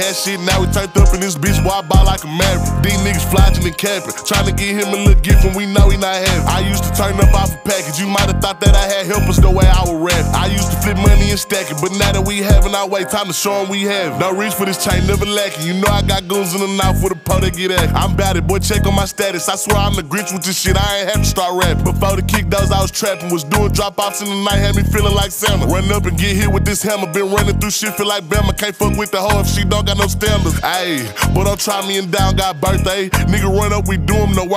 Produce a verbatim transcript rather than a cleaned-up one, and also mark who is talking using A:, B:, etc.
A: bad shit, now we turned up in this bitch, boy, I ball like a maverick. These niggas flogging and capping, trying to get him a little gift when we know he not having. I used to turn up off a package, you might have thought that I had helpers the way I was rap. I used to flip money and stack it, but now that we having our way, time to show them we have. No reach for this chain, never lacking. You know I got goons in the mouth with a po that get at. I'm bout it, boy, check on my status. I swear I'm the Grinch with this shit, I ain't have to start rapping. Before the kick those, I was trapping, was doing drop-offs in the night, had me feeling like Santa. Run up and get hit with this hammer, been running through shit, feel like Bama. Can't fuck with the hoe if she don't got no standards. Ayy, but don't try me and down, got birthday. Nigga run up, we do him, no work.